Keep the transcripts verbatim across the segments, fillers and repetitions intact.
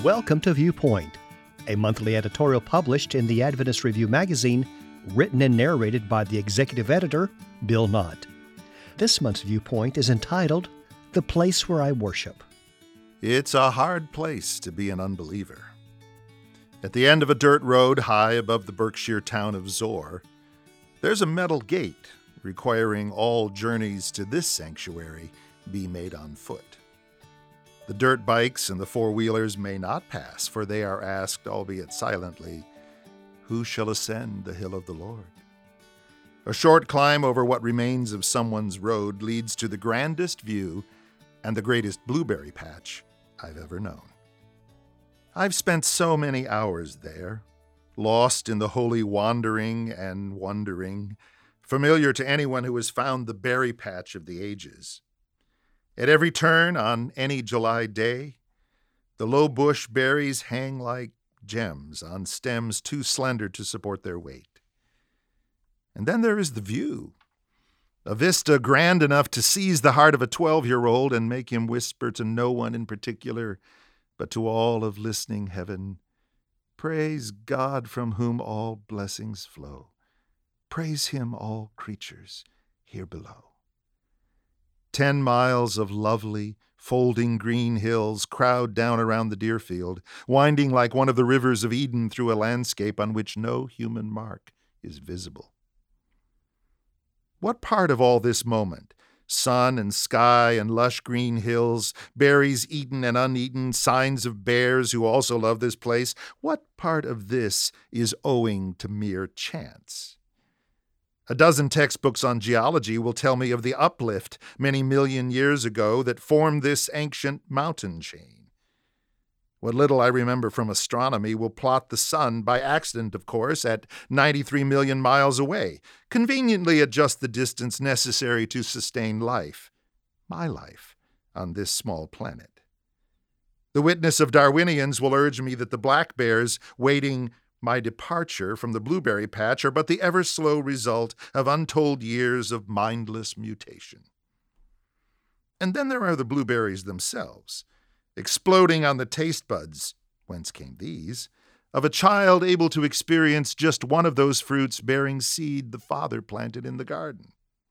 Welcome to Viewpoint, a monthly editorial published in the Adventist Review magazine, written and narrated by the executive editor, Bill Knott. This month's Viewpoint is entitled, The Place Where I Worship. It's a hard place to be an unbeliever. At the end of a dirt road high above the Berkshire town of Zoar, there's a metal gate requiring all journeys to this sanctuary be made on foot. The dirt bikes and the four-wheelers may not pass, for they are asked, albeit silently, "Who shall ascend the hill of the Lord?" A short climb over what remains of someone's road leads to the grandest view and the greatest blueberry patch I've ever known. I've spent so many hours there, lost in the holy wandering and wondering, familiar to anyone who has found the berry patch of the ages. At every turn on any July day, the low bush berries hang like gems on stems too slender to support their weight. And then there is the view, a vista grand enough to seize the heart of a twelve-year-old and make him whisper to no one in particular, but to all of listening heaven, "Praise God from whom all blessings flow. Praise him, all creatures here below." Ten miles of lovely, folding green hills crowd down around the Deerfield, winding like one of the rivers of Eden through a landscape on which no human mark is visible. What part of all this moment, sun and sky and lush green hills, berries eaten and uneaten, signs of bears who also love this place, what part of this is owing to mere chance? A dozen textbooks on geology will tell me of the uplift many million years ago that formed this ancient mountain chain. What little I remember from astronomy will plot the sun, by accident of course, at ninety-three million miles away, conveniently at just the distance necessary to sustain life, my life, on this small planet. The witness of Darwinians will urge me that the black bears waiting my departure from the blueberry patch are but the ever-slow result of untold years of mindless mutation. And then there are the blueberries themselves, exploding on the taste buds, whence came these, of a child able to experience just one of those fruits bearing seed the father planted in the garden.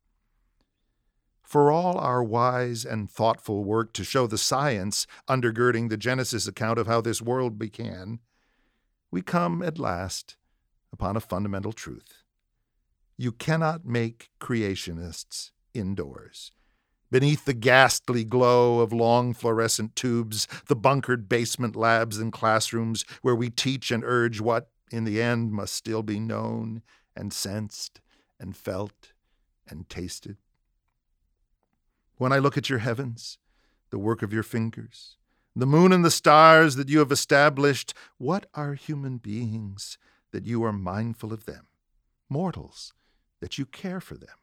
For all our wise and thoughtful work to show the science undergirding the Genesis account of how this world began, we come at last upon a fundamental truth. You cannot make creationists indoors. Beneath the ghastly glow of long fluorescent tubes, the bunkered basement labs and classrooms where we teach and urge what, in the end, must still be known and sensed and felt and tasted. When I look at your heavens, the work of your fingers, the moon and the stars that you have established, what are human beings that you are mindful of them? Mortals, that you care for them.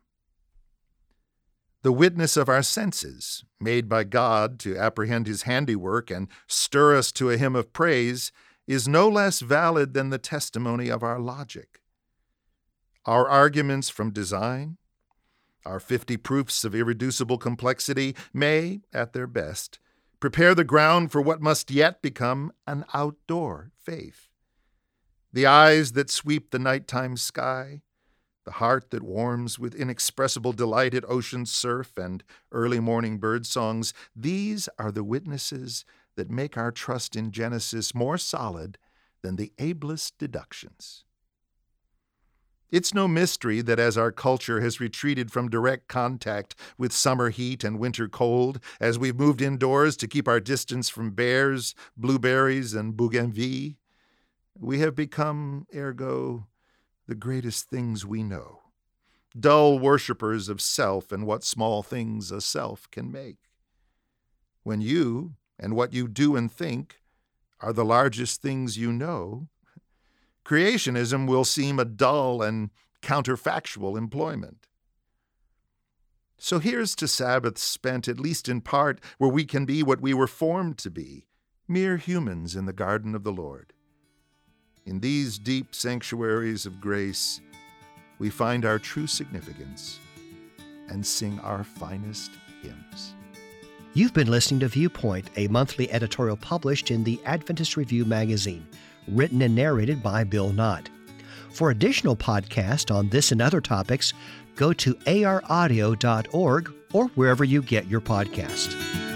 The witness of our senses, made by God to apprehend his handiwork and stir us to a hymn of praise, is no less valid than the testimony of our logic. Our arguments from design, our fifty proofs of irreducible complexity, may, at their best, prepare the ground for what must yet become an outdoor faith. The eyes that sweep the nighttime sky, the heart that warms with inexpressible delight at ocean surf and early morning bird songs, these are the witnesses that make our trust in Genesis more solid than the ablest deductions. It's no mystery that as our culture has retreated from direct contact with summer heat and winter cold, as we've moved indoors to keep our distance from bears, blueberries, and bougainville, we have become, ergo, the greatest things we know, dull worshippers of self and what small things a self can make. When you and what you do and think are the largest things you know, creationism will seem a dull and counterfactual employment. So here's to Sabbaths spent, at least in part, where we can be what we were formed to be, mere humans in the garden of the Lord. In these deep sanctuaries of grace, we find our true significance and sing our finest hymns. You've been listening to Viewpoint, a monthly editorial published in the Adventist Review magazine, written and narrated by Bill Knott. For additional podcasts on this and other topics, go to a r audio dot org or wherever you get your podcasts.